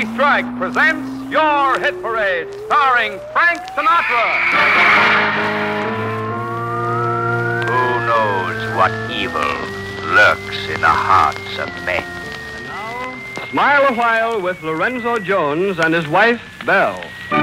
Lucky Strike presents Your Hit Parade, starring Frank Sinatra. Who knows what evil lurks in the hearts of men? And now, Smile a While with Lorenzo Jones and his wife, Belle.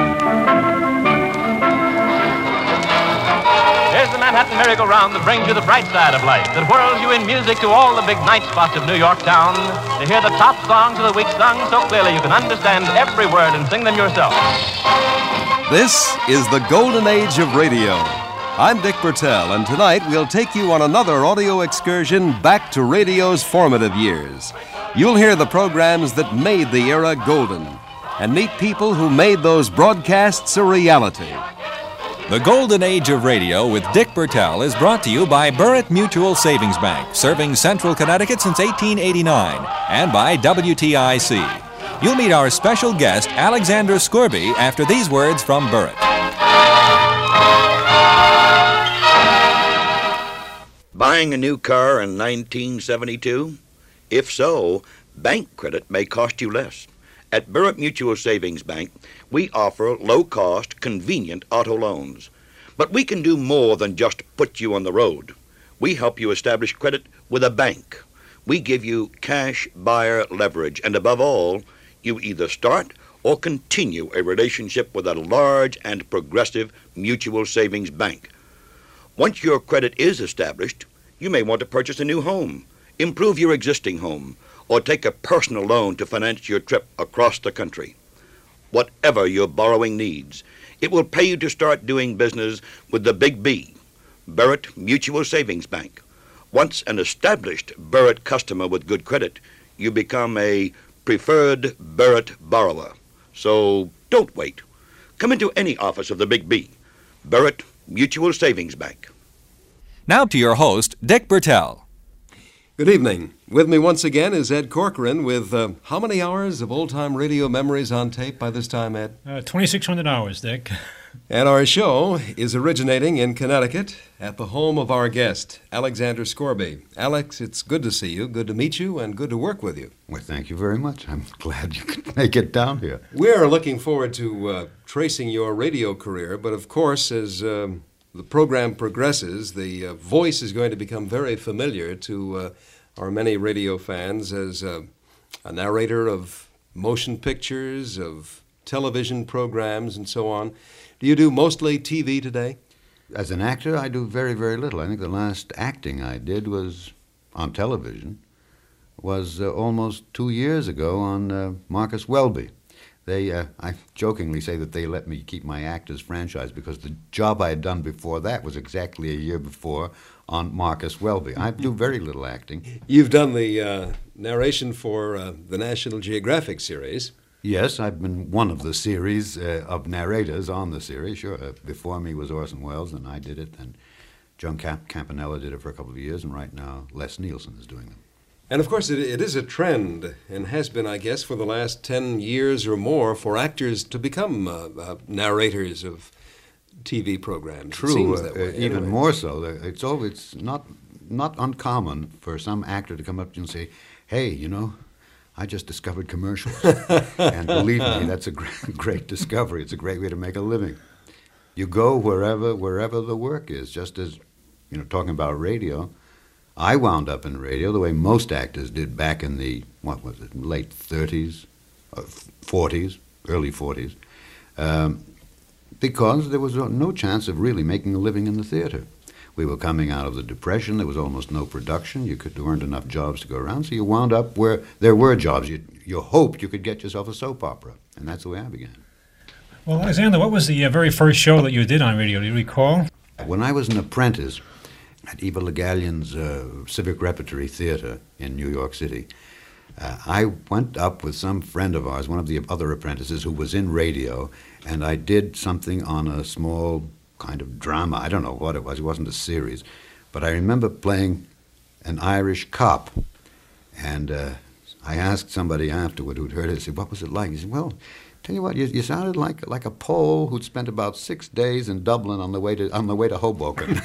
Here's the Manhattan merry-go-round that brings you the bright side of life, that whirls you in music to all the big night spots of New York town, to hear the top songs of the week sung so clearly you can understand every word and sing them yourself. This is the golden age of radio. I'm Dick Bertel, and tonight we'll take you on another audio excursion back to radio's formative years. You'll hear the programs that made the era golden, and meet people who made those broadcasts a reality. The Golden Age of Radio with Dick Bertel is brought to you by Burritt Mutual Savings Bank, serving Central Connecticut since 1889, and by WTIC. You'll meet our special guest, Alexander Scourby, after these words from Burritt. Buying a new car in 1972? If so, bank credit may cost you less. At Burritt Mutual Savings Bank, we offer low-cost, convenient auto loans. But we can do more than just put you on the road. We help you establish credit with a bank. We give you cash buyer leverage, and above all, you either start or continue a relationship with a large and progressive mutual savings bank. Once your credit is established, you may want to purchase a new home, improve your existing home, or take a personal loan to finance your trip across the country. Whatever your borrowing needs, it will pay you to start doing business with the Big B, Burritt Mutual Savings Bank. Once an established Burritt customer with good credit, you become a preferred Burritt borrower. So don't wait. Come into any office of the Big B, Burritt Mutual Savings Bank. Now to your host, Dick Bertel. Good evening. With me once again is Ed Corcoran with how many hours of old-time radio memories on tape by this time, Ed? 2,600 hours, Dick. And our show is originating in Connecticut at the home of our guest, Alexander Scourby. Alex, it's good to see you, good to meet you, and good to work with you. Well, thank you very much. I'm glad you could make it down here. We're looking forward to tracing your radio career, but of course, as the program progresses, the voice is going to become very familiar to our many radio fans as a narrator of motion pictures, of television programs, and so on. Do you do mostly TV today? As an actor, I do very, very little. I think the last acting I did was on television, was almost 2 years ago on Marcus Welby. I jokingly say that they let me keep my actors franchise because the job I had done before that was exactly a year before on Marcus Welby. I do very little acting. You've done the narration for the National Geographic series. Yes, I've been one of the series of narrators on the series. Sure, before me was Orson Welles, and I did it, and Joan Campanella did it for a couple of years, and right now Les Nielsen is doing them. And of course, it is a trend, and has been, I guess, for the last 10 years or more, for actors to become narrators of TV programs. True, it seems that way, even anyway. more so. It's not uncommon for some actor to come up to you and say, "Hey, you know, I just discovered commercials." And believe me, that's a great discovery. It's a great way to make a living. You go wherever the work is, just as, you know, talking about radio. I wound up in radio the way most actors did back in the, late 30s, 40s, early 40s, because there was no chance of really making a living in the theater. We were coming out of the Depression. There was almost no production. There weren't enough jobs to go around, so you wound up where there were jobs. You hoped you could get yourself a soap opera, and that's the way I began. Well, Alexander, what was the very first show that you did on radio? Do you recall? When I was an apprentice at Eva Le Gallienne's Civic Repertory Theater in New York City, I went up with some friend of ours, one of the other apprentices who was in radio, and I did something on a small kind of drama. I don't know what it was. It wasn't a series. But I remember playing an Irish cop, and I asked somebody afterward who'd heard it, I said, "What was it like?" He said, "Well, Tell you what, you sounded like a Pole who'd spent about 6 days in Dublin on the way to Hoboken.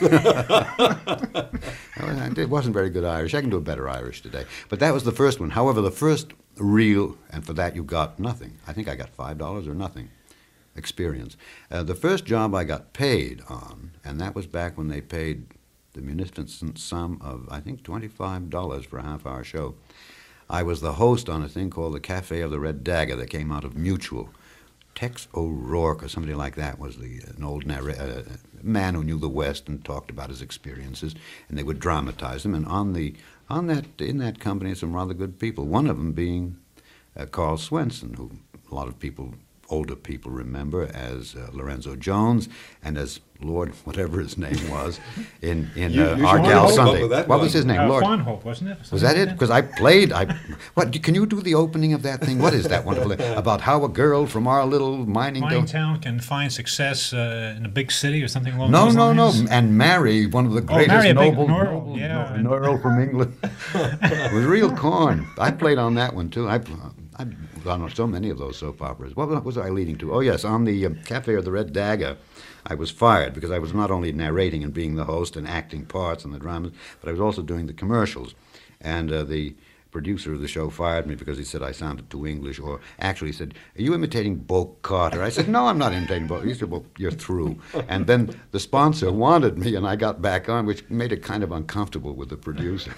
It wasn't very good Irish. I can do a better Irish today. But that was the first one. However, the first real, and for that you got nothing. I think I got $5 or nothing experience. The first job I got paid on, and that was back when they paid the munificent sum of, I think, $25 for a half-hour show. I was the host on a thing called the Cafe of the Red Dagger that came out of Mutual. Tex O'Rourke or somebody like that was an old man who knew the West and talked about his experiences, and they would dramatize them. And in that company, some rather good people. One of them being Carl Swenson, who a lot of people, older people, remember as Lorenzo Jones and as Lord, whatever his name was, in Argyle Sunday. What was his name? Lord Faunhope, wasn't it? Was that it? Because I played. What? Can you do the opening of that thing? What is that wonderful thing about how a girl from our little mining town can find success in a big city or something along those lines? No, and marry one of the greatest noble Earl from England. It was real corn. I played on that one too. I've gone on so many of those soap operas. What was I leading to? Oh yes, on the Cafe of the Red Dagger. I was fired because I was not only narrating and being the host and acting parts in the dramas, but I was also doing the commercials. And the producer of the show fired me because he said I sounded too English, or actually said, "Are you imitating Bo Carter?" I said, "No, I'm not imitating Bo." He said, "Well, you're through." And then the sponsor wanted me, and I got back on, which made it kind of uncomfortable with the producer.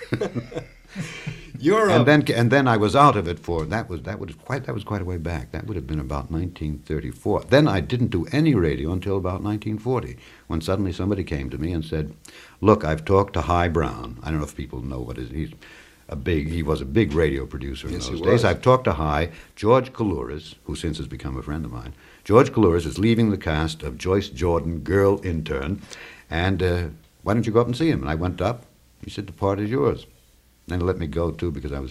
And then I was out of it for that was quite a way back. That would have been about 1934. Then I didn't do any radio until about 1940, when suddenly somebody came to me and said, "Look, I've talked to High Brown." I don't know if people know what it is. He was a big radio producer in those days. I've talked to High. George Coulouris, who since has become a friend of mine. George Coulouris is leaving the cast of Joyce Jordan, Girl Intern, and why don't you go up and see him? And I went up. He said, "The part is yours." And let me go too because I was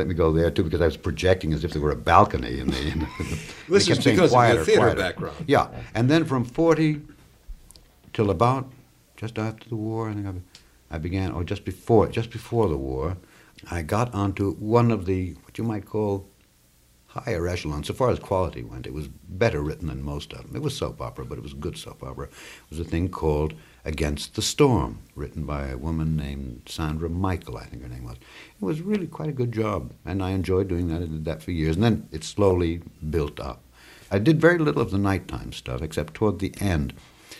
projecting as if there were a balcony in the. This is because of your theater background. Yeah, and then from 40 till about just after the war, I think I began, or just before the war, I got onto one of the what you might call higher echelons. So far as quality went, it was better written than most of them. It was soap opera, but it was good soap opera. It was a thing called Against the Storm, written by a woman named Sandra Michael, I think her name was. It was really quite a good job, and I enjoyed doing that. I did that for years, and then it slowly built up. I did very little of the nighttime stuff, except toward the end,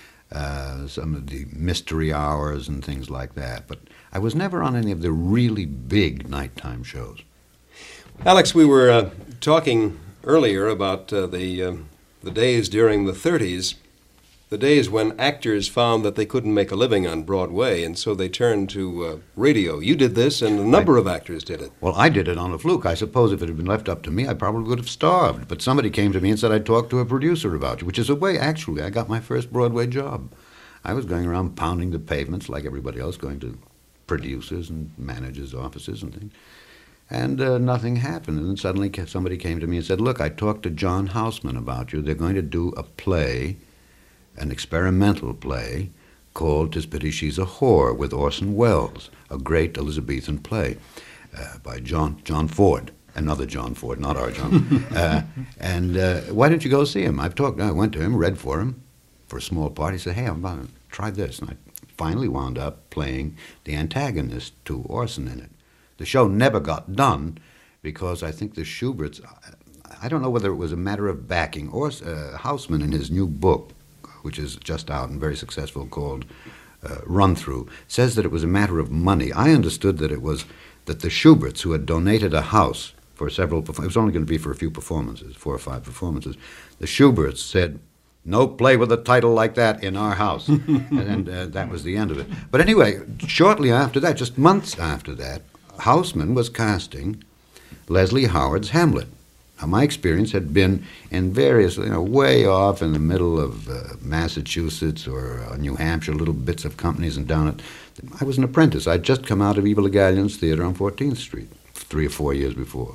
some of the mystery hours and things like that. But I was never on any of the really big nighttime shows. Alex, we were talking earlier about the days during the 30s, the days when actors found that they couldn't make a living on Broadway, and so they turned to radio. You did this, and a number of actors did it. Well, I did it on a fluke. I suppose if it had been left up to me, I probably would have starved. But somebody came to me and said I'd talk to a producer about you, which is a way, actually, I got my first Broadway job. I was going around pounding the pavements like everybody else, going to producers and managers' offices and things. And nothing happened. And then suddenly somebody came to me and said, "Look, I talked to John Houseman about you. They're going to do a play, an experimental play, called 'Tis Pity She's a Whore' with Orson Welles, a great Elizabethan play by John Ford, another John Ford, not our John. And why don't you go see him? I went to him, read for him for a small part. He said, "Hey, I'm about to try this." And I finally wound up playing the antagonist to Orson in it. The show never got done because I think the Shuberts, I don't know whether it was a matter of backing. Houseman, in his new book, which is just out and very successful, called Run Through, says that it was a matter of money. I understood that it was that the Shuberts, who had donated a house for several performances, it was only going to be for a few performances, 4 or 5 performances, the Shuberts said, "No play with a title like that in our house." And that was the end of it. But anyway, shortly after that, just months after that, Houseman was casting Leslie Howard's Hamlet. Now, my experience had been in various, way off in the middle of Massachusetts or New Hampshire, little bits of companies, and down at, I was an apprentice. I'd just come out of Eva Le Gallion's theater on 14th Street 3 or 4 years before.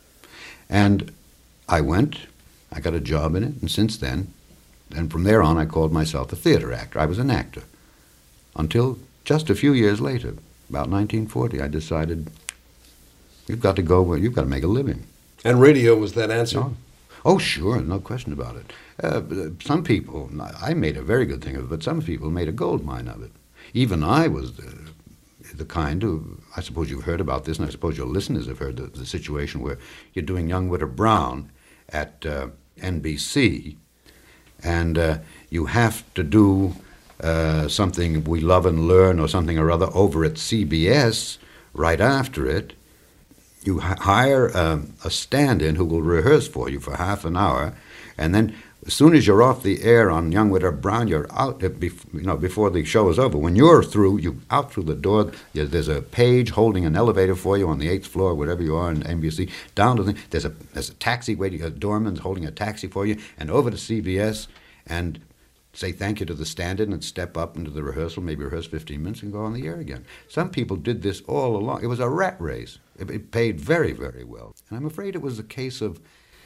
And I got a job in it, and since then, and from there on, I called myself a theater actor. I was an actor. Until just a few years later, about 1940, I decided, you've got to make a living. And radio was that answer? No. Oh, sure, no question about it. Some people, I made a very good thing of it, but some people made a gold mine of it. Even I was the kind who, I suppose you've heard about this, and I suppose your listeners have heard the situation where you're doing Young Witter Brown at NBC, and you have to do something We Love and Learn or something or other over at CBS right after it. You hire a stand-in who will rehearse for you for half an hour, and then as soon as you're off the air on Young Witter Brown, you're out before the show is over. When you're through, you out through the door. There's a page holding an elevator for you on the 8th floor, wherever you are in NBC. Down to there's a taxi waiting. A doorman's holding a taxi for you, and over to CBS and say thank you to the stand-in and step up into the rehearsal, maybe rehearse 15 minutes and go on the air again. Some people did this all along. It was a rat race. It paid very, very well. And I'm afraid it was a case of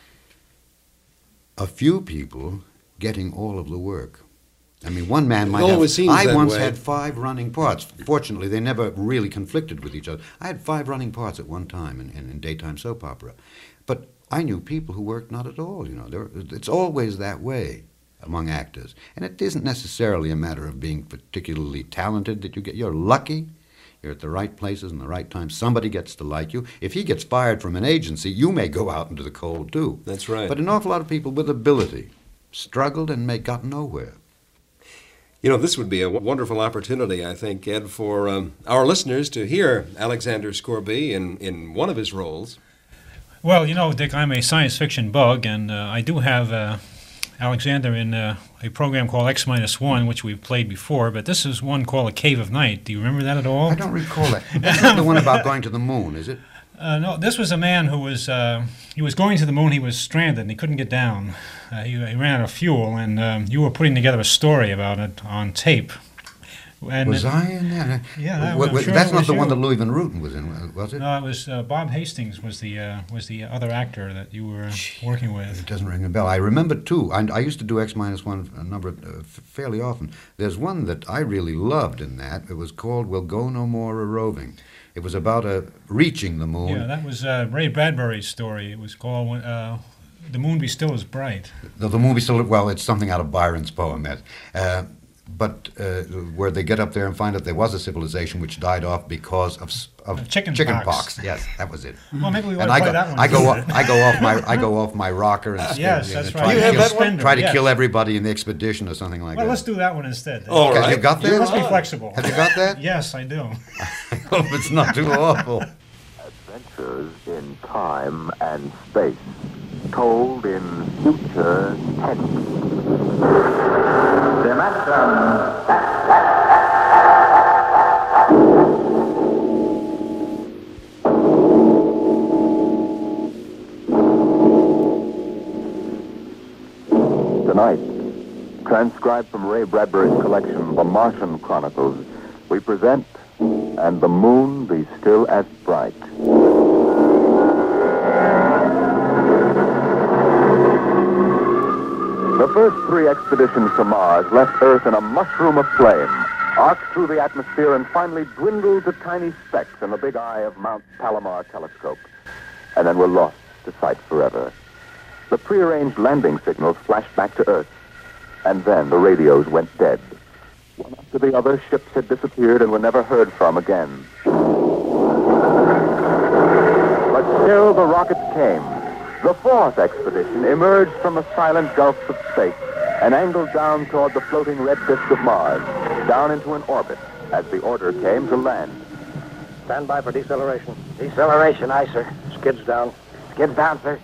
a few people getting all of the work. I mean, one man might have... I once had 5 running parts. Fortunately, they never really conflicted with each other. I had 5 running parts at one time in daytime soap opera. But I knew people who worked not at all, It's always that way among actors. And it isn't necessarily a matter of being particularly talented that you get. You're lucky. You're at the right places and the right time. Somebody gets to like you. If he gets fired from an agency, you may go out into the cold, too. That's right. But an awful lot of people with ability struggled and got nowhere. This would be a wonderful opportunity, I think, Ed, for our listeners to hear Alexander Scourby in one of his roles. Well, Dick, I'm a science fiction bug, and I do have Alexander in a program called X-1, which we've played before, but this is one called A Cave of Night. Do you remember that at all? I don't recall that. That's not the one about going to the moon, is it? No, this was a man who was he was going to the moon. He was stranded, and he couldn't get down. He ran out of fuel, and you were putting together a story about it on tape. And was I in that? Yeah, that's not the one that Louis Van Rooten was in, was it? No, it was Bob Hastings was the other actor that you were working with. It doesn't ring a bell. I remember two. I used to do X-1 a number fairly often. There's one that I really loved in that. It was called We'll Go No More A-Roving. It was about reaching the moon. Yeah, that was Ray Bradbury's story. It was called The Moon Be Still As Bright. The Moon Be Still, well, it's something out of Byron's poem. But where they get up there and find out there was a civilization which died off because of chicken pox. Yes, that was it. Well, maybe we want to play that one. I go off my rocker and yes, that's right. Try to kill everybody in the expedition or something like that. Well, let's do that one instead. All right, you got that? You must be flexible. Have you got that? Yes, I do. I hope it's not too awful. Adventures in time and space, told in future tense. Tonight, transcribed from Ray Bradbury's collection, The Martian Chronicles, we present And the Moon Be Still As Bright. The first 3 expeditions to Mars left Earth in a mushroom of flame, arced through the atmosphere, and finally dwindled to tiny specks in the big eye of Mount Palomar telescope, and then were lost to sight forever. The prearranged landing signals flashed back to Earth, and then the radios went dead. One after the other, ships had disappeared and were never heard from again. But still the rockets came. The 4th expedition emerged from the silent gulfs of space and angled down toward the floating red disk of Mars, down into an orbit, as the order came to land. Stand by for deceleration. Deceleration, aye, sir. Skids down. Skids down, sir.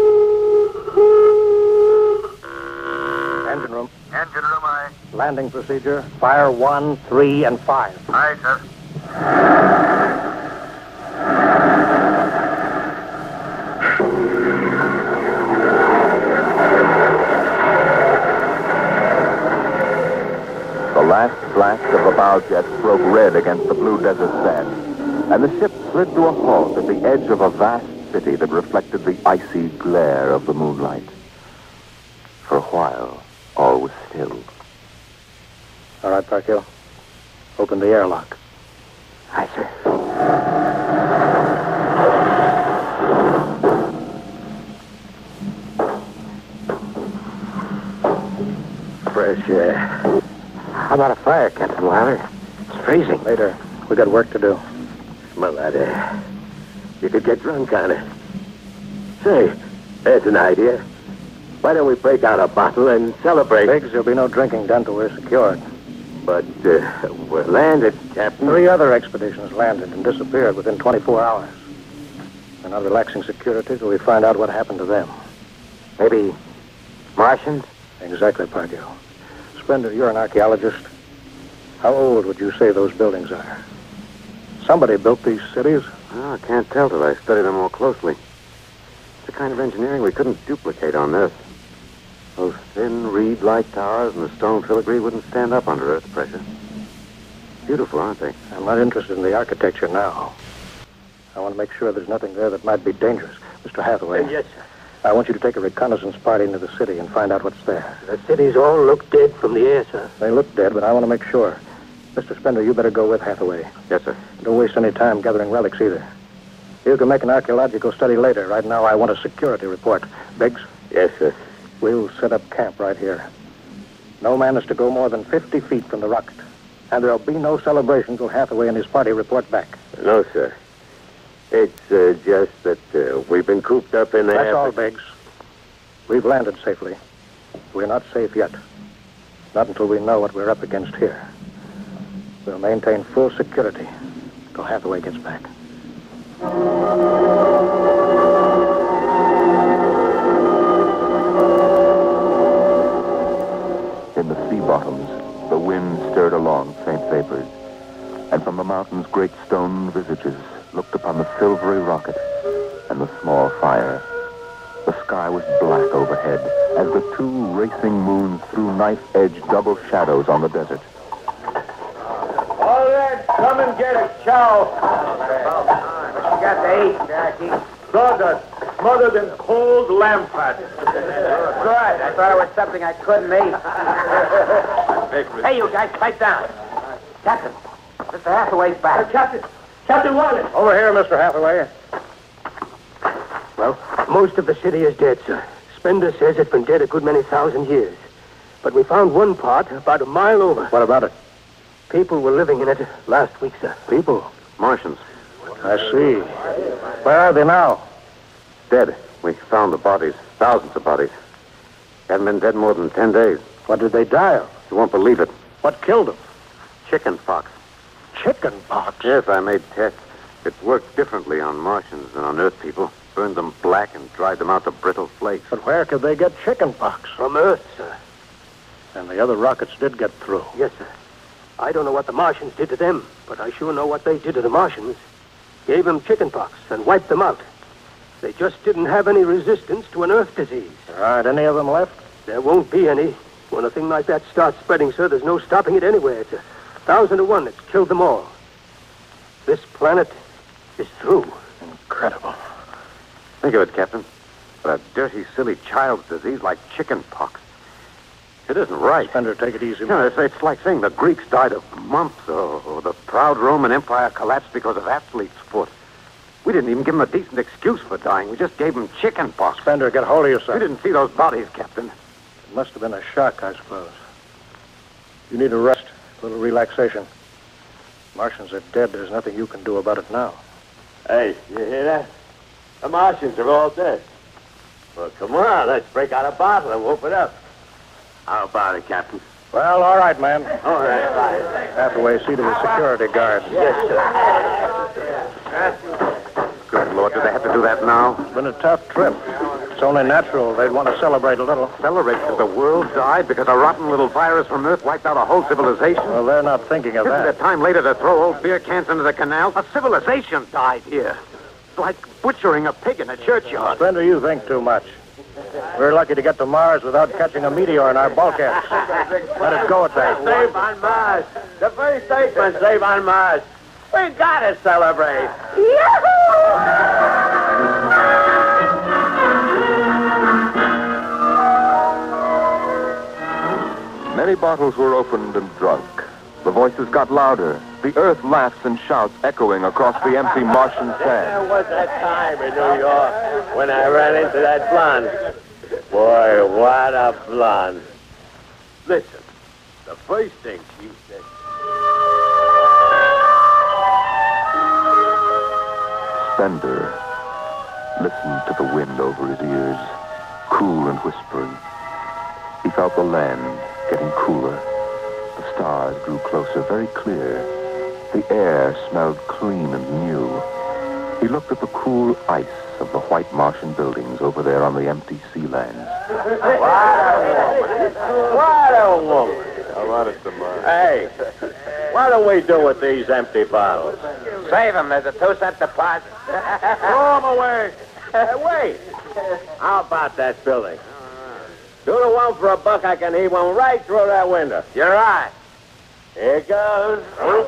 Engine room. Engine room, aye. Landing procedure. Fire 1, 3, and 5. Aye, sir. The last blast of the bow jets broke red against the blue desert sand, and the ship slid to a halt at the edge of a vast city that reflected the icy glare of the moonlight. For a while, all was still. All right, Parkhill. Open the airlock. Aye, sir. Yes, yeah. How about a fire, Captain Wilder? It's freezing. Later. We got work to do. Smell that air. You could get drunk on it. Say, there's an idea. Why don't we break out a bottle and celebrate? Biggs, there'll be no drinking done till we're secured. But we're landed, Captain. 3 other expeditions landed and disappeared within 24 hours. We're not relaxing security till we find out what happened to them. Maybe Martians? Exactly, Parkio. Spender, you're an archaeologist. How old would you say those buildings are? Somebody built these cities. Oh, I can't tell till I study them more closely. It's the kind of engineering we couldn't duplicate on Earth. Those thin reed-like towers and the stone filigree wouldn't stand up under Earth pressure. Beautiful, aren't they? I'm not interested in the architecture now. I want to make sure there's nothing there that might be dangerous. Mr. Hathaway. Yes, sir. I want you to take a reconnaissance party into the city and find out what's there. The cities all look dead from the air, sir. They look dead, but I want to make sure. Mr. Spender, you better go with Hathaway. Yes, sir. Don't waste any time gathering relics either. You can make an archaeological study later. Right now, I want a security report. Biggs? Yes, sir. We'll set up camp right here. No man is to go more than 50 feet from the rocket. And there'll be no celebration till Hathaway and his party report back. No, sir. It's just that we've been cooped up in there. That's all, Biggs. We've landed safely. We're not safe yet. Not until we know what we're up against here. We'll maintain full security till Hathaway gets back. In the sea bottoms, the wind stirred along faint vapors, and from the mountains great stone visages looked upon the silvery rocket and the small fire. The sky was black overhead as the 2 racing moons threw knife-edged double shadows on the desert. All right, come and get it, chow. What you got to eat, Jackie? Sawdust, smothered in cold lamb fat. Good. I thought it was something I couldn't eat. Hey, you guys, pipe down. Captain, Mr. Hathaway's back. Captain Wallace. Over here, Mr. Hathaway. Well, most of the city is dead, sir. Spender says it's been dead a good many thousand years. But we found one part about a mile over. What about it? People were living in it last week, sir. People? Martians. I see. Where are they now? Dead. We found the bodies. Thousands of bodies. Haven't been dead more than 10 days. What did they die of? You won't believe it. What killed them? Chicken pox. Chicken pox? Yes, I made tests. It worked differently on Martians than on Earth people. Burned them black and dried them out to brittle flakes. But where could they get chicken pox? From Earth, sir. And the other rockets did get through. Yes, sir. I don't know what the Martians did to them, but I sure know what they did to the Martians. Gave them chicken pox and wiped them out. They just didn't have any resistance to an Earth disease. All right, any of them left? There won't be any. When a thing like that starts spreading, sir, there's no stopping it anywhere. It's 1,000 to 1 that's killed them all. This planet is through. Incredible. Think of it, Captain. But a dirty, silly child's disease like chicken pox. It isn't right. Spender, take it easy. You know, it's like saying the Greeks died of mumps or the proud Roman Empire collapsed because of athlete's foot. We didn't even give them a decent excuse for dying. We just gave them chicken pox. Spender, get hold of yourself. We didn't see those bodies, Captain. It must have been a shock, I suppose. You need a rest, a little relaxation. Martians are dead. There's nothing you can do about it now. Hey, you hear that? The Martians are all dead. Well, come on, let's break out a bottle and whoop it up. How about it, Captain? Well, all right, man. All right. Hathaway, see to the security guard. Yes, sir. Good Lord, do they have to do that now? It's been a tough trip. It's only natural they'd want to celebrate a little. Celebrate that the world died because a rotten little virus from Earth wiped out a whole civilization? Well, they're not thinking of Isn't that. it time later to throw old beer cans into the canal? A civilization died here. It's like butchering a pig in a churchyard. Spender, you think too much. We're lucky to get to Mars without catching a meteor in our bulkheads. Let us go at that. Save on Mars. The first statement, save on Mars. We gotta celebrate. Many bottles were opened and drunk. The voices got louder. The earth laughs and shouts echoing across the empty Martian There sand. was that time in New York when I ran into that blonde. Boy, what a blonde. Listen, The first thing she said. Spender listened to the wind over his ears, cool and whispering. He felt the land getting cooler. The stars grew closer, very clear. The air smelled clean and new. He looked at the cool ice of the white Martian buildings over there on the empty sea lands. What a woman. Hey, what do we do with these empty bottles? Save them. There's a 2-cent deposit. Throw them away. Wait. How about that building? Do the one for $1, I can heave one right through that window. You're right. Here goes.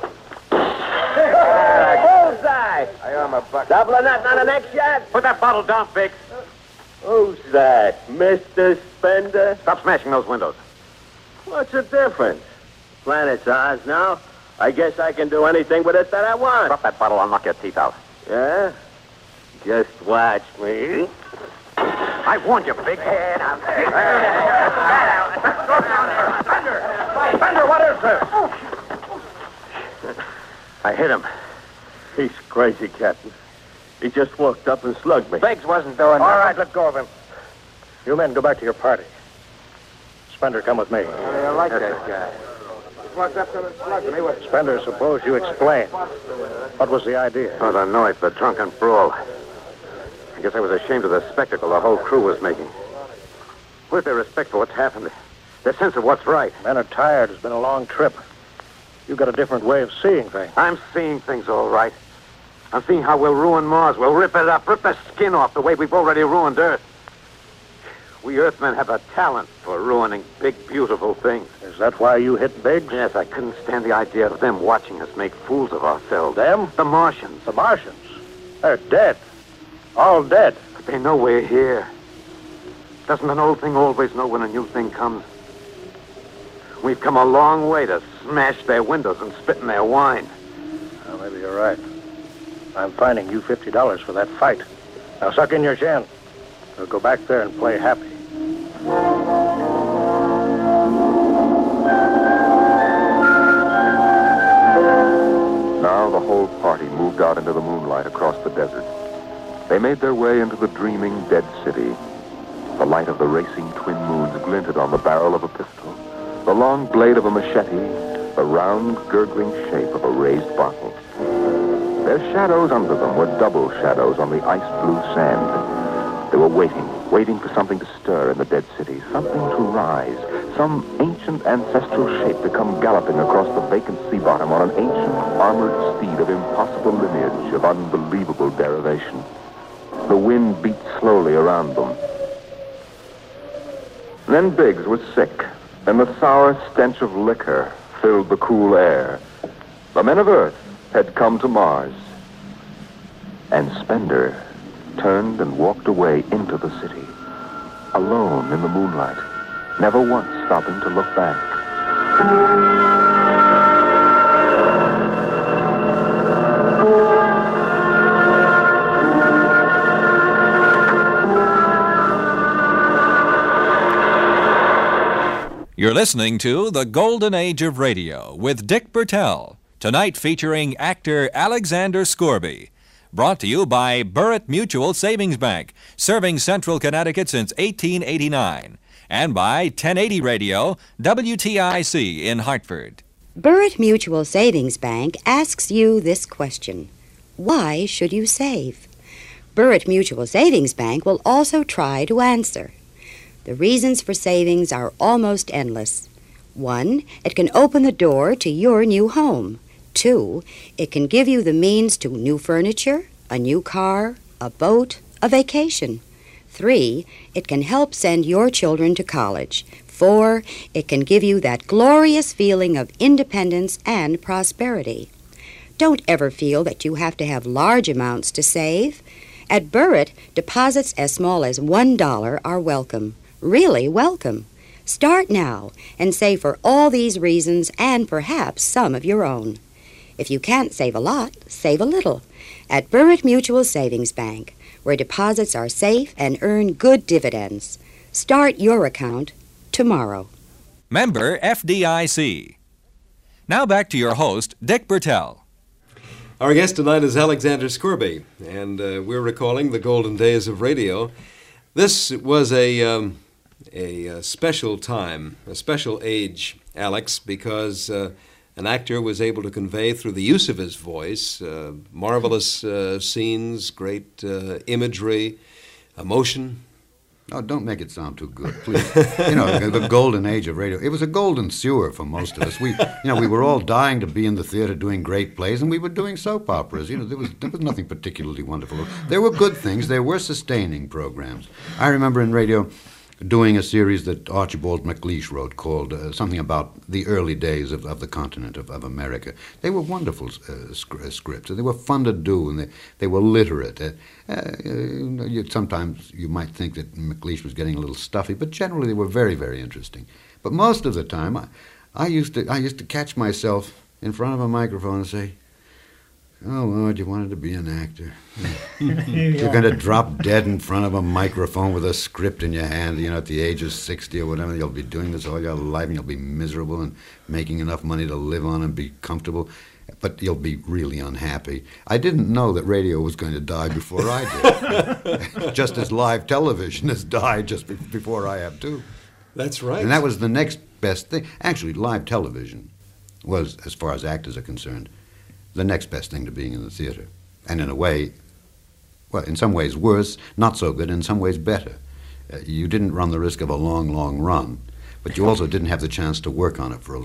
Bullseye! I owe him $1. Double or nothing on the next shot? Put that bottle down, Biggs. Who's that, Mr. Spender? Stop smashing those windows. What's the difference? Planet's ours now. I guess I can do anything with it that I want. Drop that bottle, I'll knock your teeth out. Yeah? Just watch me. I warned you, Biggs. Spender, what is this? I hit him. He's crazy, Captain. He just walked up and slugged me. Biggs wasn't doing All right, let go of him. You men go back to your party. Spender, come with me. I like that guy. He walked up to him and slugged me. Spender, suppose you explain. What was the idea? Oh, the noise, the drunken brawl. I guess I was ashamed of the spectacle the whole crew was making. Where's their respect for what's happened? Their sense of what's right? Men are tired. It's been a long trip. You've got a different way of seeing things. I'm seeing things all right. I'm seeing how we'll ruin Mars. We'll rip it up, rip the skin off the way we've already ruined Earth. We Earthmen have a talent for ruining big, beautiful things. Is that why you hit Biggs? Yes, I couldn't stand the idea of them watching us make fools of ourselves. Them? The Martians. The Martians? They're dead. All dead. But they know we're here. Doesn't an old thing always know when a new thing comes? We've come a long way to smash their windows and spit in their wine. Well, maybe you're right. I'm fining you $50 for that fight. Now suck in your chin. We'll go back there and play happy. Now the whole party moved out into the moonlight across the desert. They made their way into the dreaming dead city. The light of the racing twin moons glinted on the barrel of a pistol, the long blade of a machete, the round, gurgling shape of a raised bottle. Their shadows under them were double shadows on the ice-blue sand. They were waiting for something to stir in the dead city, something to rise, some ancient ancestral shape to come galloping across the vacant sea bottom on an ancient armored steed of impossible lineage, of unbelievable derivation. The wind beat slowly around them. Then Biggs was sick, and the sour stench of liquor filled the cool air. The men of Earth had come to Mars. And Spender turned and walked away into the city, alone in the moonlight, never once stopping to look back. You're listening to The Golden Age of Radio with Dick Bertel, tonight featuring actor Alexander Scorby. Brought to you by Burritt Mutual Savings Bank, serving Central Connecticut since 1889. And by 1080 Radio, WTIC in Hartford. Burritt Mutual Savings Bank asks you this question: why should you save? Burritt Mutual Savings Bank will also try to answer. The reasons for savings are almost endless. 1, it can open the door to your new home. 2, it can give you the means to new furniture, a new car, a boat, a vacation. 3, it can help send your children to college. 4, it can give you that glorious feeling of independence and prosperity. Don't ever feel that you have to have large amounts to save. At Burritt, deposits as small as $1 are welcome. Really welcome. Start now and save for all these reasons and perhaps some of your own. If you can't save a lot, save a little. At Burritt Mutual Savings Bank, where deposits are safe and earn good dividends. Start your account tomorrow. Member FDIC. Now back to your host, Dick Bertel. Our guest tonight is Alexander Scourby, and we're recalling the golden days of radio. This was a special time, a special age, Alex, because an actor was able to convey through the use of his voice marvelous scenes, great imagery, emotion. Oh, don't make it sound too good, please. The golden age of radio. It was a golden sewer for most of us. We were all dying to be in the theater doing great plays, and we were doing soap operas. There was nothing particularly wonderful. There were good things. There were sustaining programs. I remember in radio doing a series that Archibald MacLeish wrote called something about the early days of the continent of America. They were wonderful scripts. They were fun to do, and they were literate. Sometimes you might think that MacLeish was getting a little stuffy, but generally they were very, very interesting. But most of the time, I used to catch myself in front of a microphone and say, "Oh, Lord, you wanted to be an actor. You're going to drop dead in front of a microphone with a script in your hand, at the age of 60 or whatever. You'll be doing this all your life, and you'll be miserable and making enough money to live on and be comfortable, but you'll be really unhappy." I didn't know that radio was going to die before I did, just as live television has died just before I have, too. That's right. And that was the next best thing. Actually, live television was, as far as actors are concerned, the next best thing to being in the theater. And in a way, well, in some ways worse, not so good, in some ways better. You didn't run the risk of a long, long run, but you also didn't have the chance to work on it for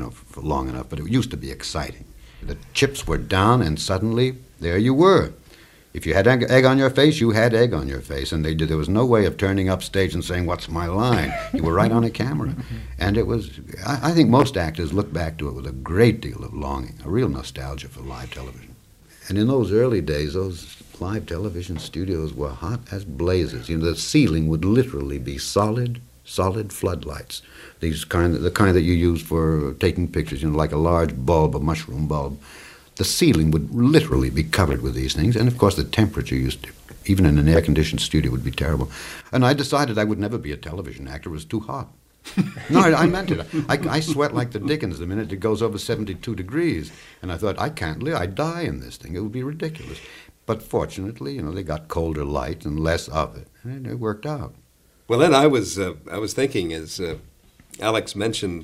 long enough. But it used to be exciting. The chips were down, and suddenly, there you were. If you had egg on your face, you had egg on your face, and there was no way of turning up stage and saying, "What's my line?" You were right on a camera. And it was, I think most actors look back to it with a great deal of longing, a real nostalgia for live television. And in those early days, those live television studios were hot as blazes. The ceiling would literally be solid floodlights. The kind that you use for taking pictures, like a large bulb, a mushroom bulb. The ceiling would literally be covered with these things, and of course the temperature even in an air-conditioned studio, would be terrible. And I decided I would never be a television actor. It was too hot. No, I meant it. I sweat like the dickens the minute it goes over 72 degrees. And I thought, I can't live. I'd die in this thing. It would be ridiculous. But fortunately, they got colder light and less of it, and it worked out. Well, then I was thinking, as Alex mentioned,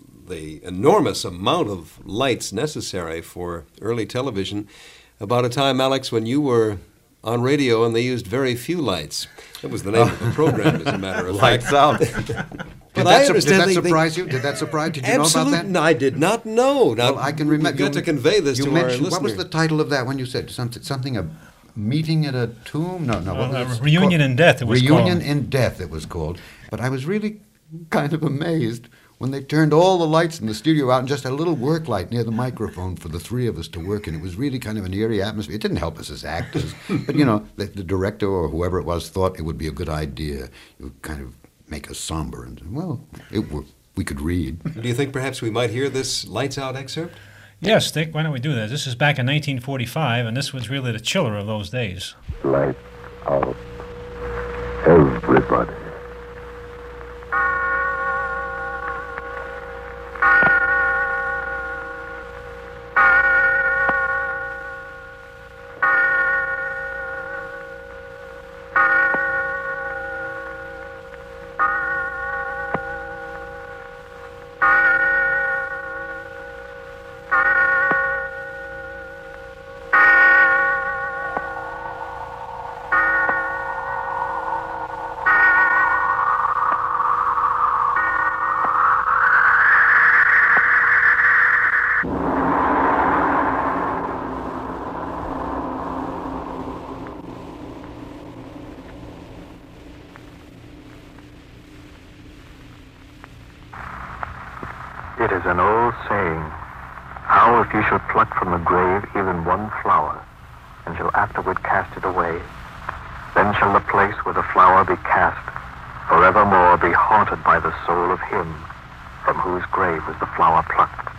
the enormous amount of lights necessary for early television, about a time, Alex, when you were on radio and they used very few lights. That was the name of the program, as a matter of fact. Lights out. But I understand did that surprise you? Did that surprise you? Did you know about that? No, I did not know. Now, well, I can remember. You've got to convey this to our listeners. What was the title of that when you said something a meeting at a tomb? No. Reunion in Death, it was called. Reunion in Death, it was called. But I was really kind of amazed when they turned all the lights in the studio out and just had a little work light near the microphone for the three of us to work in. It was really kind of an eerie atmosphere. It didn't help us as actors, but, the director or whoever it was thought it would be a good idea. It would kind of make us somber, and, we could read. Do you think perhaps we might hear this Lights Out excerpt? Yes, Dick, why don't we do that? This is back in 1945, and this was really the chiller of those days. Lights out. Everybody. It is an old saying, how if you should pluck from the grave even one flower, and shall afterward cast it away, then shall the place where the flower be cast forevermore be haunted by the soul of him from whose grave was the flower plucked.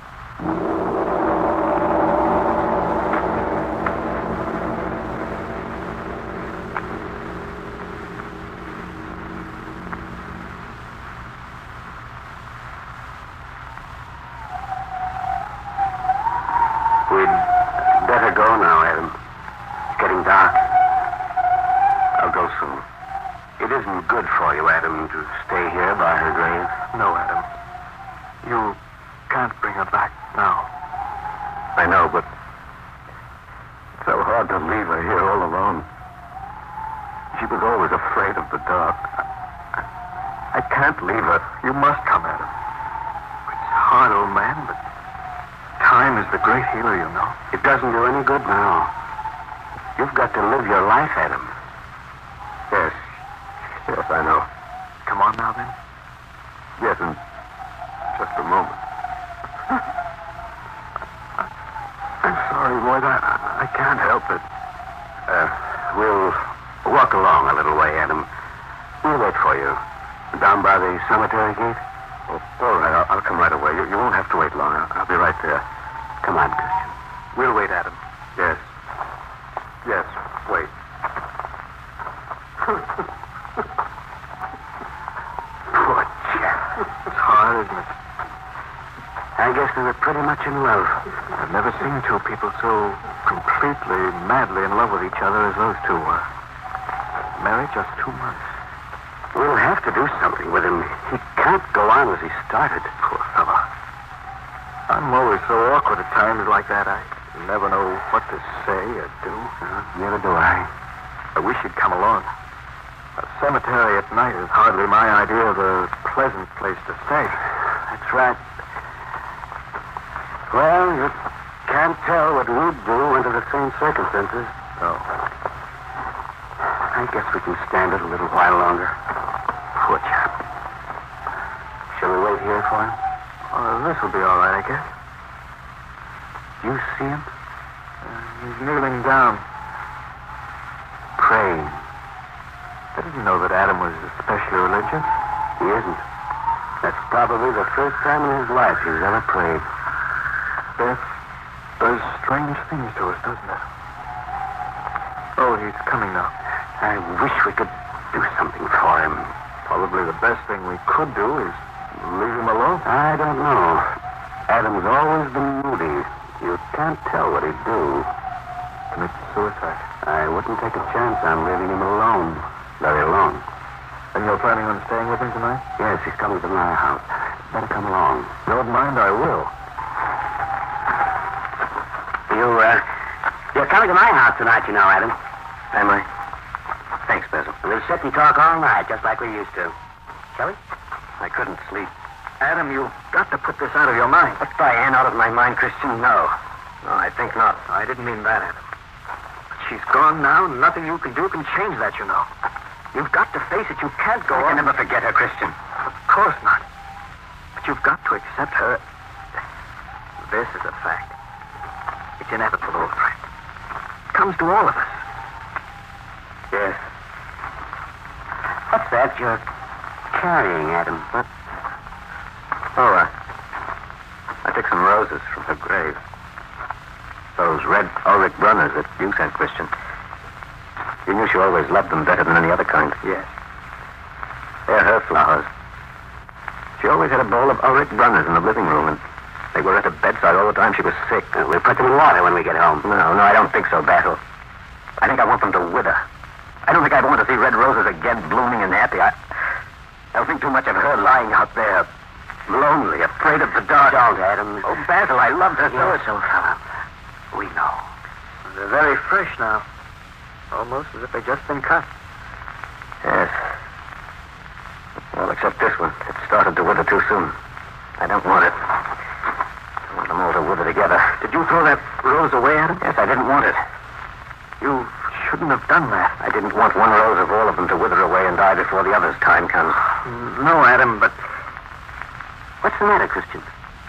No, Adam. You can't bring her back now. I know, but it's so hard to leave her here all alone. She was always afraid of the dark. I can't leave her. You must come, Adam. It's hard, old man, but time is the great healer, you know. It doesn't do any good now. You've got to live your life, Adam. Yes. Yes, I know. Come on now, then. Yes, in just a moment. I'm sorry, boy. I can't help it. We'll walk along a little way, Adam. We'll wait for you. Down by the cemetery gate? Oh, all right, I'll come right away. You won't have to wait long. I'll be right there. Come on, Christian. We'll wait, Adam. Yes. Yes, wait. Poor chap. It's hard, isn't it? I guess they were pretty much in love. I've never seen two people so completely, madly in love with each other as those two were. Married just 2 months. We'll have to do something with him. He can't go on as he started. Poor fellow. I'm always so awkward at times like that. I never know what to say or do. Neither do I. I wish you'd come along. A cemetery at night is hardly my idea of a pleasant place to stay. That's right. Well, you can't tell what we'd do under the same circumstances. No. I guess we can stand it a little while longer. Poor chap. Shall we wait here for him? This will be all right, I guess. You see him? He's kneeling down. Praying. I didn't know that Adam was especially religious. He isn't. That's probably the first time in his life he's ever prayed. Death does strange things to us, doesn't it? Oh, he's coming now. I wish we could do something for him. Probably the best thing we could do is leave him alone. I don't know. Adam's always been moody. You can't tell what he'd do. Commit suicide. I wouldn't take a chance on leaving him alone. Very long. And you're planning on staying with him tonight? Yes, he's coming to my house. Better come along. Don't mind, I will. You're coming to my house tonight, you know, Adam. Am I? Thanks, Basil. We'll sit and talk all night, just like we used to. Shall we? I couldn't sleep. Adam, you've got to put this out of your mind. Put Diane out of my mind, Christian? No. No, I think not. I didn't mean that, Adam. But she's gone now, and nothing you can do can change that, you know. You've got to face it. You can't go on. I can never forget her, Christian. Of course not. But you've got to accept her. This is a fact. It's inevitable, old friend. It comes to all of us. Yes. What's that you're carrying, Adam? What? Oh, I took some roses from her grave. Those red Ulrich Brunners that you sent, Christian. You knew she always loved them better than any other kind. Yes. They're her flowers. She always had a bowl of Ulrich Brunners in the living room, and they were at her bedside all the time she was sick. We'll put them in water when we get home. No, I don't think so, Basil. I think I want them to wither. I don't think I'd want to see red roses again blooming and happy. I'll think too much of her lying out there, lonely, afraid of the dark. Don't, Adam. Oh, Basil, I loved her so. Yes, old fellow. We know. They're very fresh now. Almost as if they'd just been cut. Yes. Well, except this one. It started to wither too soon. I don't want it. I want them all to wither together. Did you throw that rose away, Adam? Yes, I didn't want it. You shouldn't have done that. I didn't want one rose of all of them to wither away and die before the other's time comes. No, Adam, but... What's the matter, Christian?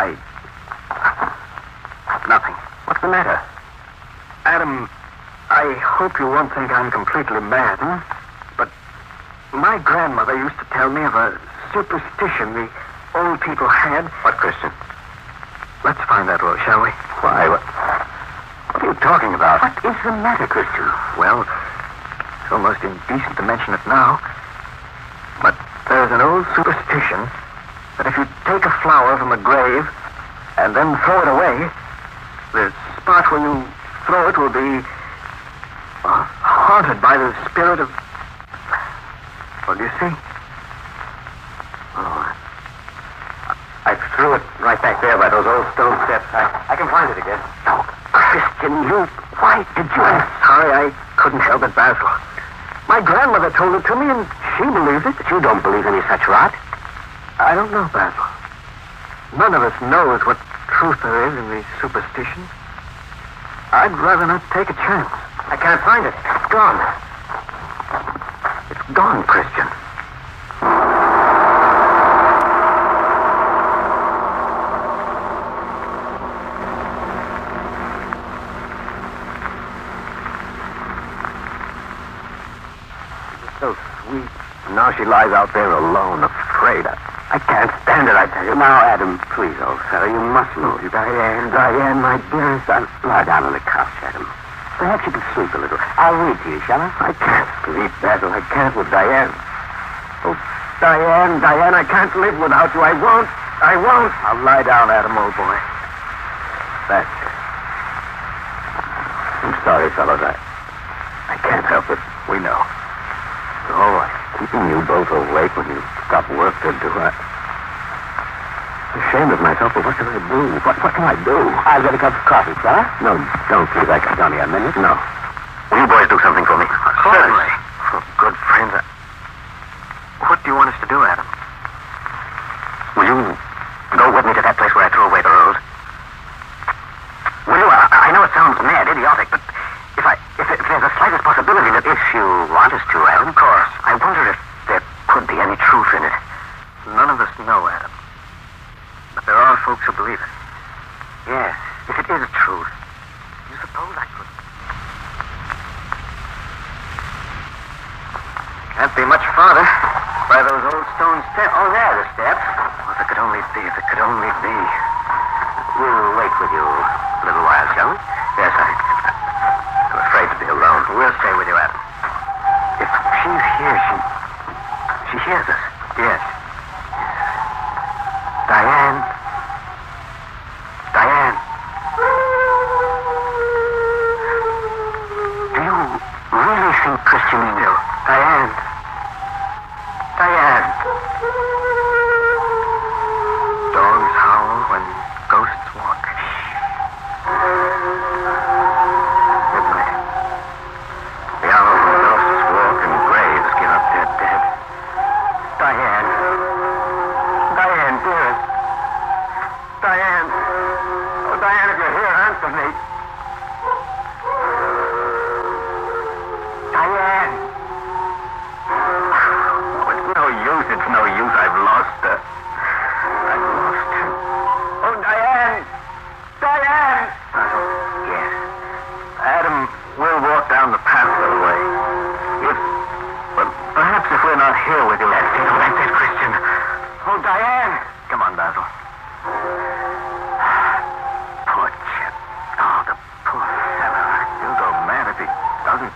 Nothing. What's the matter? Adam, I hope you won't think I'm completely mad, but my grandmother used to tell me of a superstition the old people had. What, Christian? Let's find that rose, shall we? Why? What are you talking about? What is the matter, Christian? Well, it's almost indecent to mention it now, but there's an old superstition that if you take a flower from a grave and then throw it away, the spot where you throw it will be haunted by the spirit of... What do you see? Oh, threw it right back there by those old stone steps. I can find it again. Oh, Christian, why did you? I'm sorry, I couldn't help it, Basil. My grandmother told it to me, and she believed it. But you don't believe any such rot? I don't know, Basil. None of us knows what truth there is in these superstitions. I'd rather not take a chance. I can't find it. It's gone. It's gone, Christian. So sweet. Now she lies out there alone, afraid. I can't stand it, I tell you. Now, Adam, please, old fellow, you must move. Diane, my dearest, lie down on the couch, Adam. Perhaps you can sleep a little. I'll read to you, shall I? I can't sleep, Basil. I can't with Diane. Oh, Diane, I can't live without you. I won't. I'll lie down, Adam, old boy. That's it. I'm sorry, fellows. I can't help it. We know. It's all right. Keeping you both awake when you stop work to do it. I'm ashamed of myself, but what can I do? What can I do? I'll get a cup of coffee, shall I? No, don't, please. I can only a minute. No. Will you boys do something for me? Certainly. For good friends. What do you want us to do, Adam? Will you go with me to that place where I threw away the rose? Will you? I know it sounds mad, idiotic, but if there's the slightest possibility that if you want us to, Adam, of course. I wonder if there could be any truth in it. None of us know, Adam. But there are folks who believe it. Yes, if it is truth, you suppose I could? Can't be much farther. By those old stone steps. Oh, there are the steps. Oh, if it could only be, if it could only be. We'll wait with you a little while, shall we? Yes, I'm afraid to be alone. We'll stay with you, Adam. If she's here, she hears us. Yes. Diane. Do you really think Christian still? Diane. Dogs howl when ghosts walk. Midnight. The hour when ghosts walk and graves give up their dead. Diane, dearest. Diane. Oh, Diane, if you're here, answer me. Diane. Oh, it's no use. I've lost her. Oh, Diane. Yes. Adam, we'll walk down the path a little way. Perhaps if we're not here with you. That's it, Christian. Oh, Diane. Come on, Basil. Poor chap. Oh, the poor fella. He'll go mad if he doesn't.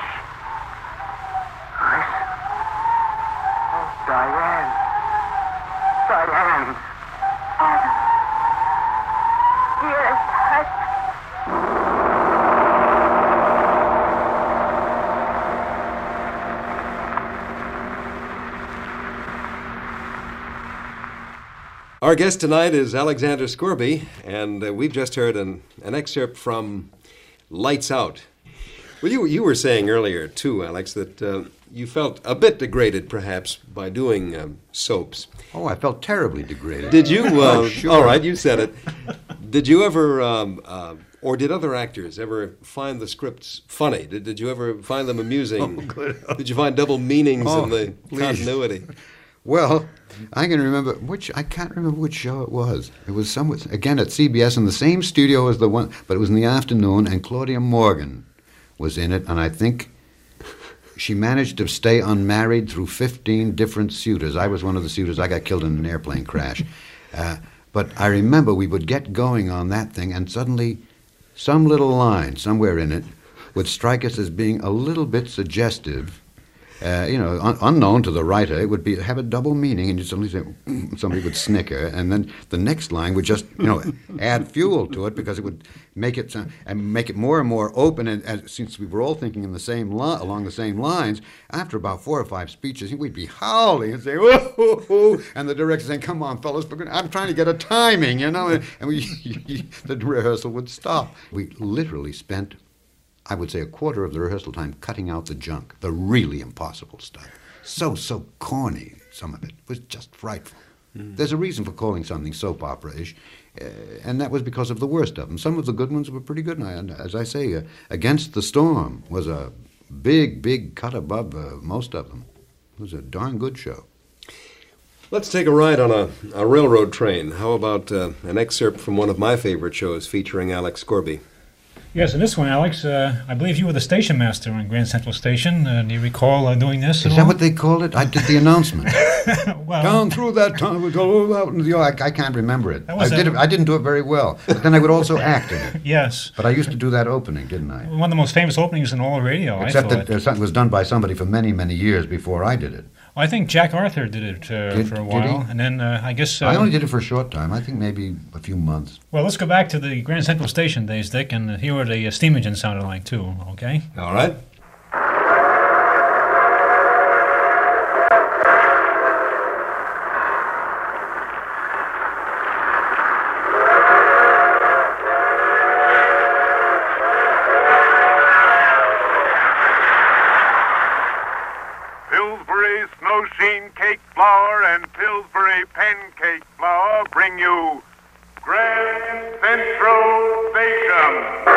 Nice. Oh, Diane. Yes, Our guest tonight is Alexander Scourby, and we've just heard an excerpt from Lights Out. Well, you were saying earlier, too, Alex, that you felt a bit degraded, perhaps, by doing soaps. Oh, I felt terribly degraded. Did you? Sure. All right, you said it. Did you ever, or did other actors ever find the scripts funny? Did you ever find them amusing? Oh, good. Did you find double meanings in the please. continuity? Well, I can't remember which show it was. It was somewhere, again, at CBS in the same studio as the one, but it was in the afternoon, and Claudia Morgan was in it, and I think she managed to stay unmarried through 15 different suitors. I was one of the suitors. I got killed in an airplane crash. But I remember we would get going on that thing, and suddenly some little line somewhere in it would strike us as being a little bit suggestive, Unknown to the writer, it would have a double meaning, and you'd suddenly say, somebody would snicker, and then the next line would just, add fuel to it because it would make it more and more open. And since we were all thinking in the same along the same lines, after about 4 or 5 speeches, we'd be howling and saying, "Whoa!" And the director saying, "Come on, fellas, I'm trying to get a timing," and the rehearsal would stop. We literally spent, I would say, a quarter of the rehearsal time cutting out the junk, the really impossible stuff. So corny, some of it was just frightful. There's a reason for calling something soap opera-ish, and that was because of the worst of them. Some of the good ones were pretty good, and as I say, Against the Storm was a big cut above most of them. It was a darn good show. Let's take a ride on a railroad train. How about an excerpt from one of my favorite shows featuring Alex Scorby? Yes, in this one, Alex, I believe you were the station master on Grand Central Station. Do you recall doing this? Is that what they called it? I did the announcement. Well, down through that tunnel. I can't remember it. I didn't do it very well. But then I would also act in it. Yes. But I used to do that opening, didn't I? One of the most famous openings in all radio, Except I thought. that it was done by somebody for many, many years before I did it. Well, I think Jack Arthur did it for a while, and then I guess... I only did it for a short time. I think maybe a few months. Well, let's go back to the Grand Central Station days, Dick, and hear what the steam engine sounded like, too, okay? All right. Pillsbury Snow Sheen Cake Flour and Pillsbury Pancake Flour bring you Grand Central Station.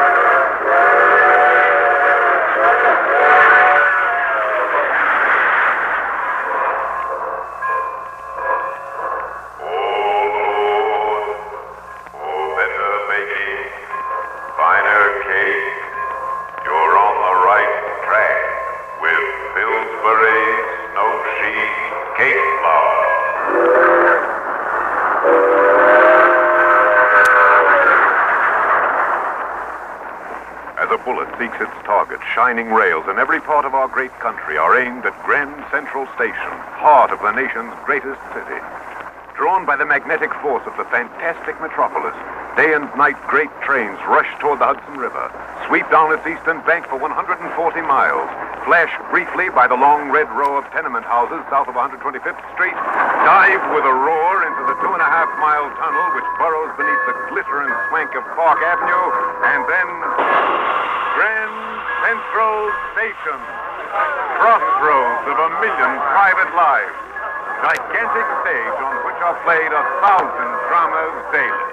Seeks its target, shining rails in every part of our great country are aimed at Grand Central Station, heart of the nation's greatest city. Drawn by the magnetic force of the fantastic metropolis, day and night great trains rush toward the Hudson River, sweep down its eastern bank for 140 miles, flash briefly by the long red row of tenement houses south of 125th Street, dive with a roar into the 2.5-mile tunnel which burrows beneath the glitter and swank of Park Avenue, and then Grand Central Station, crossroads of 1 million private lives, gigantic stage on which are played 1,000 dramas daily.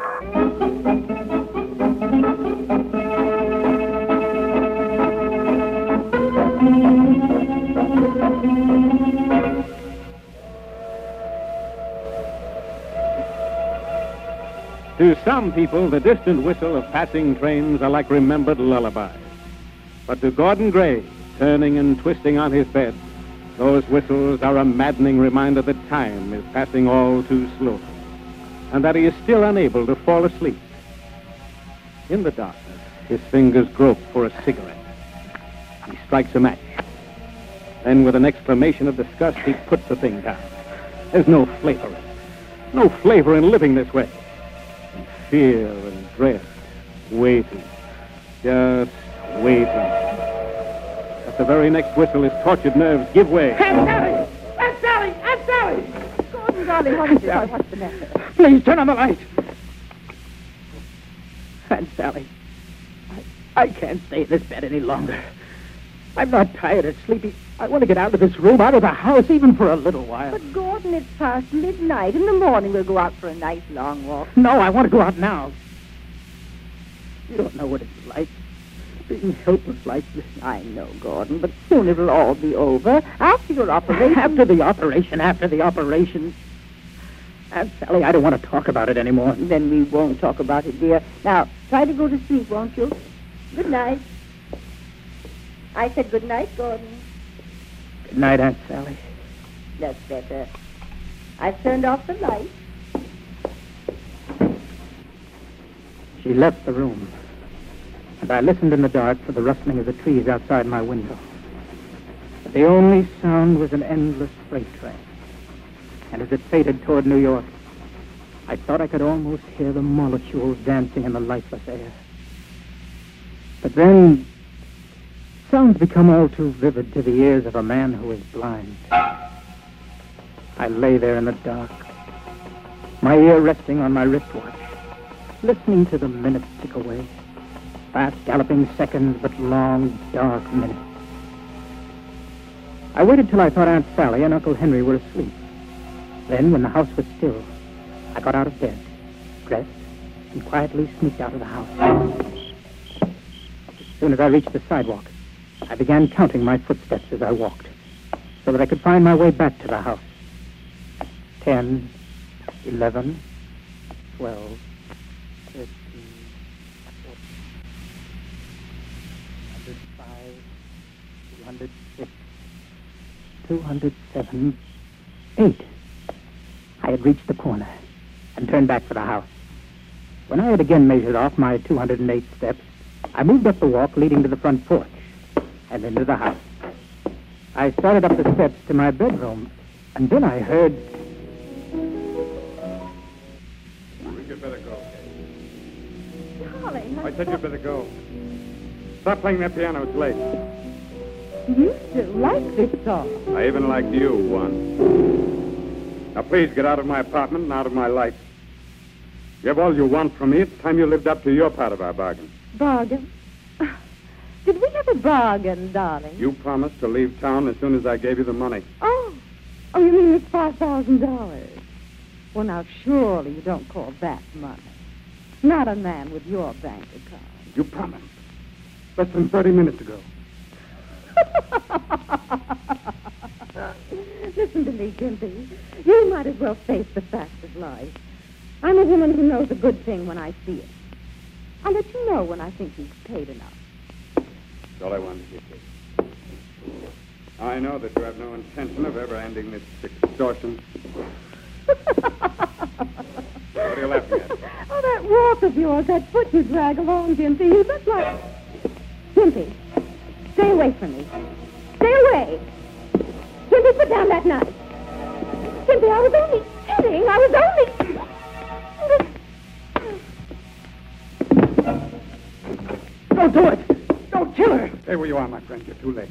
To some people, the distant whistle of passing trains are like remembered lullabies. But to Gordon Gray, turning and twisting on his bed, those whistles are a maddening reminder that time is passing all too slowly, and that he is still unable to fall asleep. In the darkness, his fingers grope for a cigarette. He strikes a match. Then, with an exclamation of disgust, he puts the thing down. There's no flavor in it. No flavor in living this way. And fear and dread, waiting, just waiting. At the very next whistle, his tortured nerves give way. Aunt Sally! Aunt Sally! Aunt Sally! Gordon, darling, what's the matter? Please turn on the light. Aunt Sally, I can't stay in this bed any longer. I'm not tired or sleepy. I want to get out of this room, out of the house, even for a little while. But, Gordon, it's past midnight. In the morning, we'll go out for a nice long walk. No, I want to go out now. You don't know what it's like, being helpless like this. I know, Gordon, but soon it'll all be over. After your operation... After the operation. Aunt Sally, I don't want to talk about it anymore. Then we won't talk about it, dear. Now, try to go to sleep, won't you? Good night. I said good night, Gordon. Good night, Aunt Sally. That's better. I've turned off the light. She left the room, and I listened in the dark for the rustling of the trees outside my window. The only sound was an endless freight train. And as it faded toward New York, I thought I could almost hear the molecules dancing in the lifeless air. But then, sounds become all too vivid to the ears of a man who is blind. I lay there in the dark, my ear resting on my wristwatch, listening to the minutes tick away. Fast galloping seconds, but long, dark minutes. I waited till I thought Aunt Sally and Uncle Henry were asleep. Then, when the house was still, I got out of bed, dressed, and quietly sneaked out of the house. As soon as I reached the sidewalk, I began counting my footsteps as I walked, so that I could find my way back to the house. 10, 11, 12, 13, 14, 105, 206, 207, 8. I had reached the corner and turned back for the house. When I had again measured off my 208 steps, I moved up the walk leading to the front porch and into the house. I started up the steps to my bedroom, and then I heard... You'd better go. Darling, I said you'd better go. Stop playing that piano. It's late. You do like this song. I even liked you once. Now, please get out of my apartment and out of my life. You have all you want from me. It's time you lived up to your part of our bargain. Bargain? Did we have a bargain, darling? You promised to leave town as soon as I gave you the money. Oh, you mean it's $5,000? Well, now, surely you don't call that money. Not a man with your bank account. You promised. Less than 30 minutes ago. Listen to me, Gimpy. You might as well face the facts of life. I'm a woman who knows a good thing when I see it. I'll let you know when I think you've paid enough. That's all I wanted to say. I know that you have no intention of ever ending this extortion. What are you laughing at? Oh, that walk of yours, that foot you drag along, Gimpy. You look like... Gimpy, stay away from me. Stay away. Gimpy, put down that knife. Gimpy, I was only kidding. I was only... Don't do it! Don't kill her! Stay where you are, my friend. You're too late.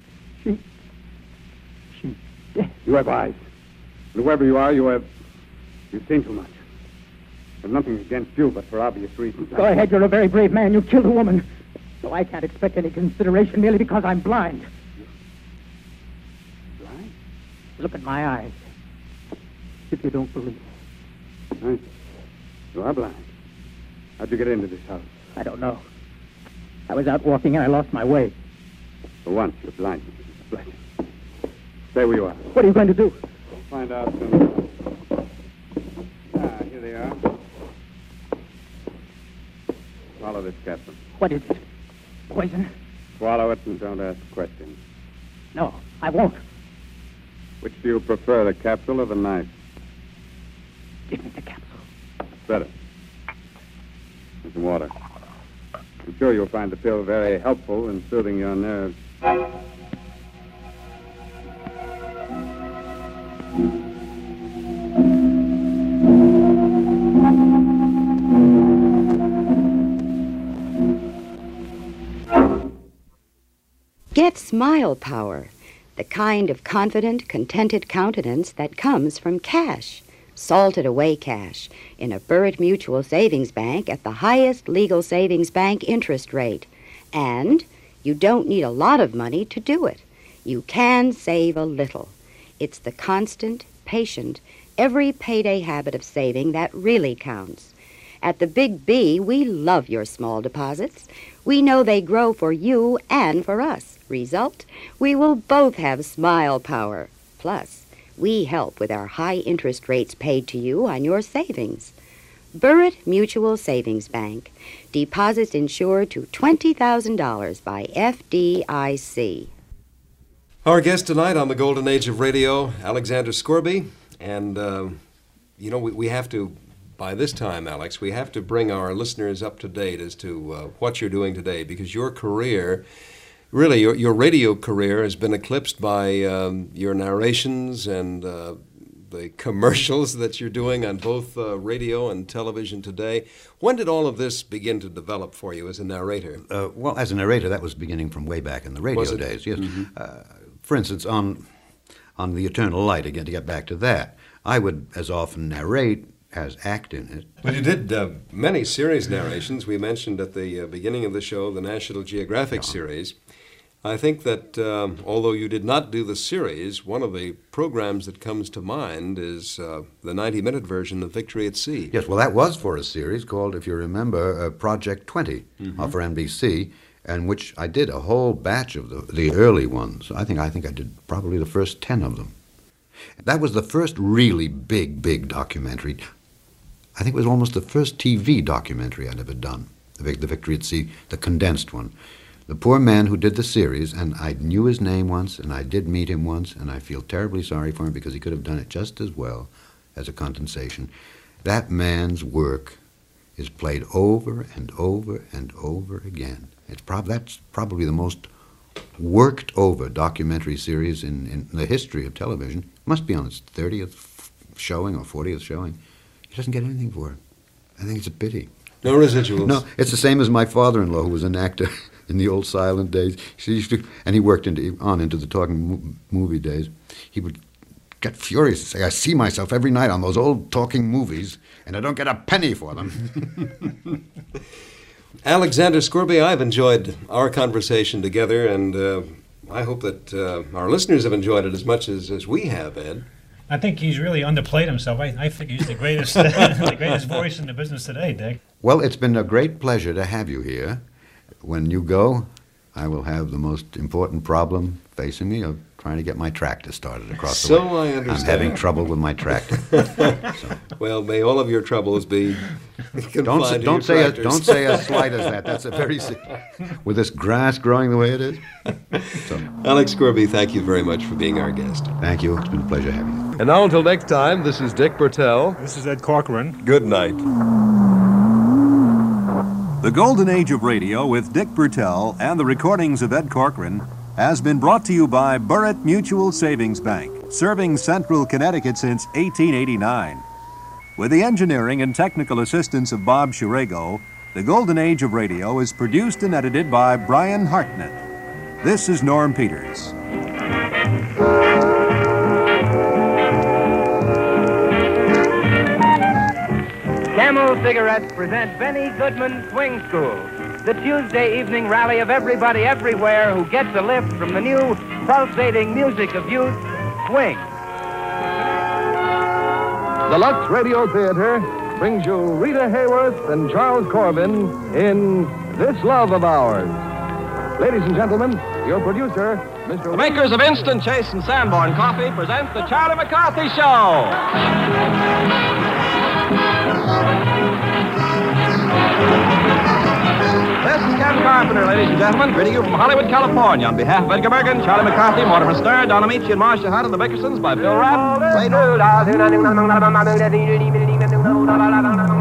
She's dead. You have eyes. And whoever you are, you've seen too much. There's nothing against you, but for obvious reasons. Go ahead, you're a very brave man. You killed a woman. So I can't expect any consideration merely because I'm blind. Blind? Look at my eyes. If you don't believe me. You are blind. How'd you get into this house? I don't know. I was out walking and I lost my way. For once, you're blind. Bless you. Stay where you are. What are you going to do? Find out soon. Here they are. Swallow this capsule. What is it? Poison? Swallow it and don't ask questions. No, I won't. Which do you prefer, the capsule or the knife? Give me the capsule. Better. And some water. I'm sure you'll find the pill very helpful in soothing your nerves. Get Smile Power, the kind of confident, contented countenance that comes from cash. Salted away cash in a Burritt Mutual Savings Bank at the highest legal savings bank interest rate. And you don't need a lot of money to do it. You can save a little. It's the constant, patient, every payday habit of saving that really counts. At the Big B, we love your small deposits. We know they grow for you and for us. Result, we will both have smile power. Plus, we help with our high interest rates paid to you on your savings. Burritt Mutual Savings Bank. Deposits insured to $20,000 by FDIC. Our guest tonight on the Golden Age of Radio, Alexander Scourby. And, we have to, by this time, Alex, we have to bring our listeners up to date as to what you're doing today, because your career really, your radio career has been eclipsed by your narrations and the commercials that you're doing on both radio and television today. When did all of this begin to develop for you as a narrator? Well, as a narrator, that was beginning from way back in the radio days, yes. For instance, on The Eternal Light, again, to get back to that, I would as often narrate as act in it. Well, you did many series narrations. We mentioned at the beginning of the show the National Geographic series. I think that although you did not do the series, one of the programs that comes to mind is the 90-minute version of Victory at Sea. Yes, well, that was for a series called, if you remember, Project 20 for NBC, and which I did a whole batch of the early ones. I think I did probably the first 10 of them. That was the first really big documentary. I think it was almost the first TV documentary I'd ever done, the Victory at Sea, the condensed one. The poor man who did the series, and I knew his name once, and I did meet him once, and I feel terribly sorry for him because he could have done it just as well as a condensation. That man's work is played over and over and over again. That's probably the most worked over documentary series in the history of television. It must be on its 30th showing or 40th showing. He doesn't get anything for it. I think it's a pity. No residuals. No, it's the same as my father-in-law, who was an actor in the old silent days. And he worked into the talking movie days. He would get furious and say, I see myself every night on those old talking movies, and I don't get a penny for them. Alexander Scourby, I've enjoyed our conversation together, and I hope that our listeners have enjoyed it as much as we have, Ed. I think he's really underplayed himself. I think he's the greatest, the greatest voice in the business today, Dick. Well, it's been a great pleasure to have you here. When you go, I will have the most important problem facing me of trying to get my tractor started across the way. So I understand. I'm having trouble with my tractor. Well, may all of your troubles be confined don't say as slight as that. That's a very with this grass growing the way it is. Alex Scourby, thank you very much for being our guest. Thank you. It's been a pleasure having you. And now until next time, this is Dick Bertel. This is Ed Corcoran. Good night. The Golden Age of Radio with Dick Bertel and the recordings of Ed Corcoran has been brought to you by Burritt Mutual Savings Bank, serving Central Connecticut since 1889. With the engineering and technical assistance of Bob Shirego, The Golden Age of Radio is produced and edited by Brian Hartnett. This is Norm Peters. Camel Cigarettes present Benny Goodman Swing School, the Tuesday evening rally of everybody everywhere who gets a lift from the new pulsating music of youth, swing. The Lux Radio Theater brings you Rita Hayworth and Charles Corbin in This Love of Ours. Ladies and gentlemen, your producer, Mr. The makers of Instant Chase and Sanborn Coffee present the Charlie McCarthy Show. This is Ken Carpenter, ladies and gentlemen, greeting you from Hollywood, California. On behalf of Edgar Bergen, Charlie McCarthy, Mortimer Stern, Don Amici, and Marcia Hunt, and the Bickersons by Bill Rapp. Play